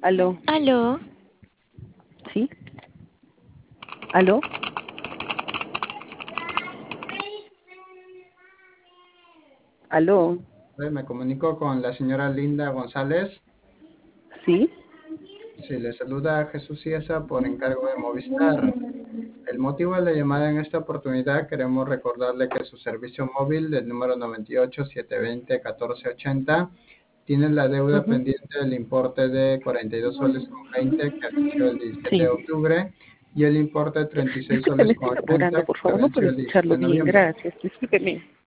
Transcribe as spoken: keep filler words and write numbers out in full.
Aló, Aló, ¿sí? ¿Aló? ¿Aló? Me comunico con la señora Linda González. ¿Sí? Se le saluda a Jesús Ciesa por encargo de Movistar. El motivo de la llamada en esta oportunidad, queremos recordarle que su servicio móvil del número noventa y ocho, setecientos veinte, catorce ochenta tiene la deuda Ujú. pendiente del importe de cuarenta y dos soles con veinte que venció el diecisiete de Sí. octubre y el importe de treinta y seis Disculpe, me soles estoy con apurando, ochenta por que favor, no puedo venció el diecisiete escucharlo de bien, noviembre. gracias. Discúlpeme.